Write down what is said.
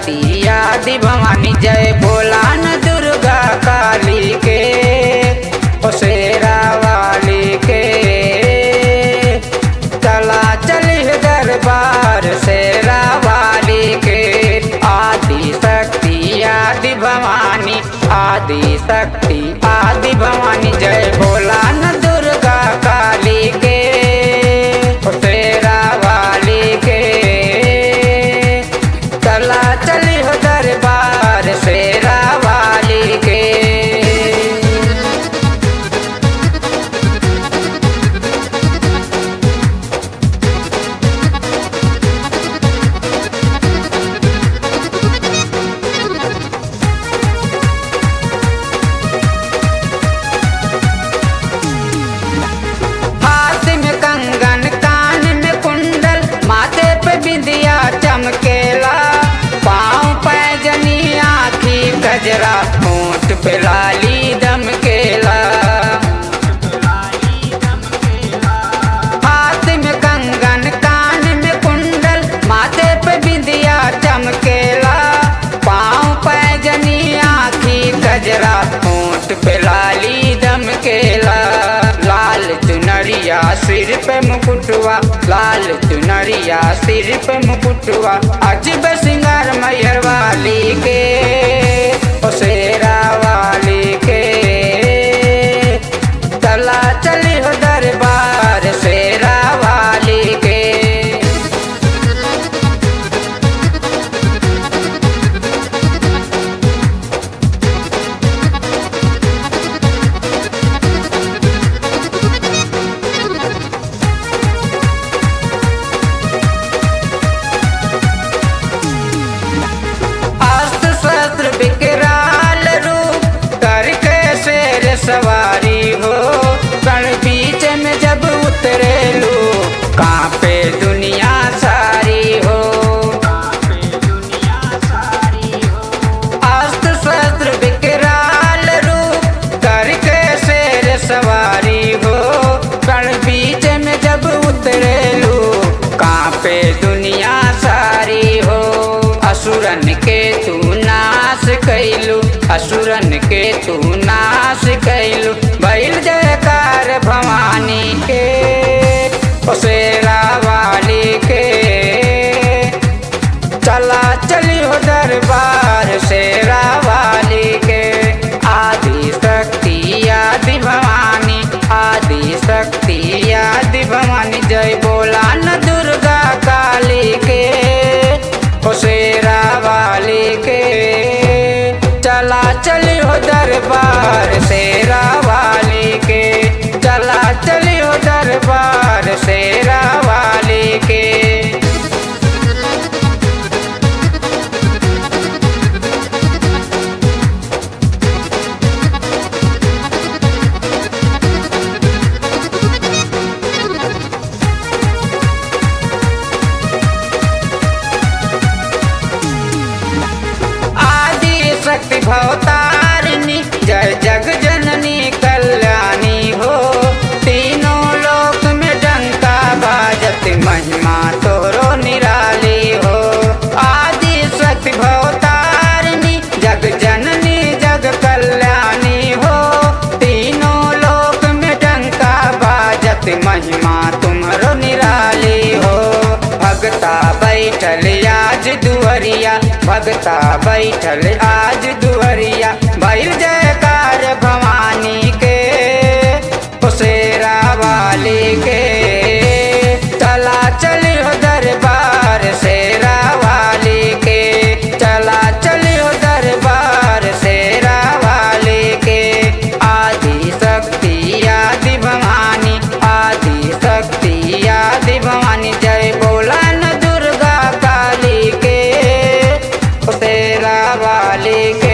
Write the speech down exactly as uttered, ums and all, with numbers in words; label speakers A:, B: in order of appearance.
A: शक्ति आदि भवानी जय बोला न दुर्गा काली के ओ शेरा वाली के। चला चली दरबार शेरा वाली के। आदि शक्ति आदि भवानी आदि शक्ति आदि भवानी जय बोला न दुर्गा काली के ओ शेरा वाली के। चला चली हो दरबार शेरा वाली के। हाथ में कंगन कान में कुंडल माथे पे बिंदिया चमकेला। पाँव पैजनी आँखी गजरा होंठ पे लाली दमकेला। हाथ में कंगन कान में कुंडल माथे पे बिंदिया चमकेला। पाँव पैजनी आँखी गजरा होंठ पे लाली दमकेला। लाल चुनरिया सिर पे मुकुटवा लाल चुनरिया सिर पे मुकुटवा अजब सिंगार मैयर वाली के ओ शेरा वाली के। चला चली हो दरबार शेरा वाली के। अस्त्र शस्त्र विकराल रूप करके शेर सवारी हो। कण बीच में जब उतरे लो कांपे दुनिया सारी हो। अस्त्र शस्त्र विकराल रूप करके शेर सवारी हो। कण बीच में जब उतरे लो कांपे दुनिया सारी हो। असुरन के तू नाश कैलू असुरन के तू नाश कैलू भइल जयकार भवानी के ओ शेरा वाली के। चला चली हो दरबार शेरा वाली के। आदि शक्ति आदि भवानी आदि शक्ति आदि भवानी जय बोला न दुर्गा काली के ओ शेरा वाली के। चला चली हो दरबार शेरा वाली के। चला चली हो दरबार शेरा वाली के। आदि शक्ति भवतारिणी जय जग जननी कल्याणी हो। तीनों लोक में डंका बाजत महिमा तोरो निराली हो। आदि शक्ति भवतारिणी जग जननी जग कल्याणी हो। तीनों लोक में डंका बाजत महिमा तुम्हारो निराली हो। भगता बैठल आज दुअरिया भगता बैठल आज दुअरिया भइल जयकार भवानी के ओ शेरा वाली के। चला चली हो दरबार शेरा वाली के। चला चली हो दरबार शेरा वाली के। आदि शक्ति आदि भवानी आदि शक्ति आदि भवानी जय बोला न दुर्गा काली के ओ शेरा वाली के।